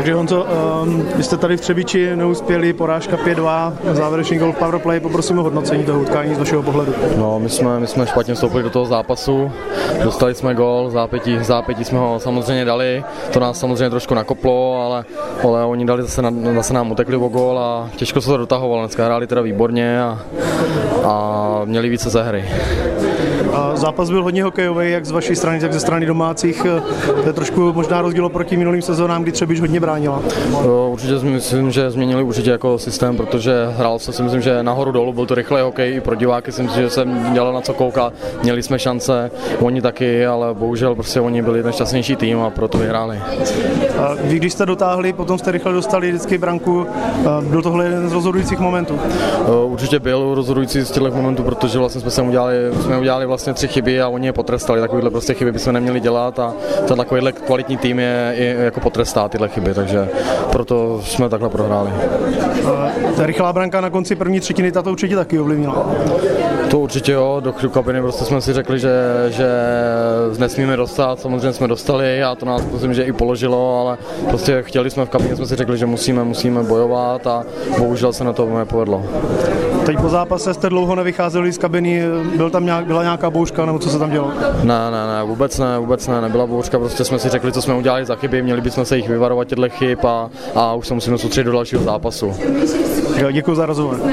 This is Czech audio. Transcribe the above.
Takže Honzo, vy jste tady v Třebíči neuspěli, porážka 5-2, závěrečný gol v powerplay, poprosím o hodnocení toho utkání z vašeho pohledu. No, my jsme špatně vstoupili do toho zápasu, dostali jsme gol, v zápětí jsme ho samozřejmě dali, to nás samozřejmě trošku nakoplo, ale oni dali zase nám utekli o gol a těžko se to dotahovalo, dneska hráli teda výborně a měli více ze hry. Zápas byl hodně hokejový, jak z vaší strany, tak ze strany domácích. To je trošku možná rozdíl proti minulým sezónám, kdy Třebíč hodně bránila. Určitě myslím, že změnili určitě jako systém, protože hrál se si myslím, že nahoru dolů, byl to rychlý hokej i pro diváky, si myslím, že jsem dělal na co koukat, měli jsme šance, oni taky, ale bohužel prostě oni byli nešťastnější tým a proto vyhráli. Vy, když jste dotáhli, potom jste rychle dostali vždycky branku, byl tohle jeden z rozhodujících momentů? Určitě byl rozhodující z těchto momentů, protože vlastně jsme udělali vlastně 3 chyby a oni je potrestali. Takovýhle prostě chyby bychom neměli dělat a ten takovýhle kvalitní tým je jako potrestá tyhle chyby, takže proto jsme takhle prohráli. Ta rychlá branka na konci první třetiny, ta to určitě taky ovlivnila. To určitě jo, do kabiny prostě jsme si řekli, že nesmíme dostat, samozřejmě jsme dostali a to nás myslím, že i položilo, ale prostě chtěli jsme v kabině, jsme si řekli, že musíme bojovat a bohužel se na to nepovedlo. Teď po zápase jste dlouho nevycházeli z kabiny, byla nějaká bouřka, nebo co se tam dělo? Ne, vůbec ne, nebyla bouřka, prostě jsme si řekli, co jsme udělali za chyby, měli bychom se jich vyvarovat těchto chyb a už se musíme soustředit do dalšího zápasu. Děkuji za rozhovor.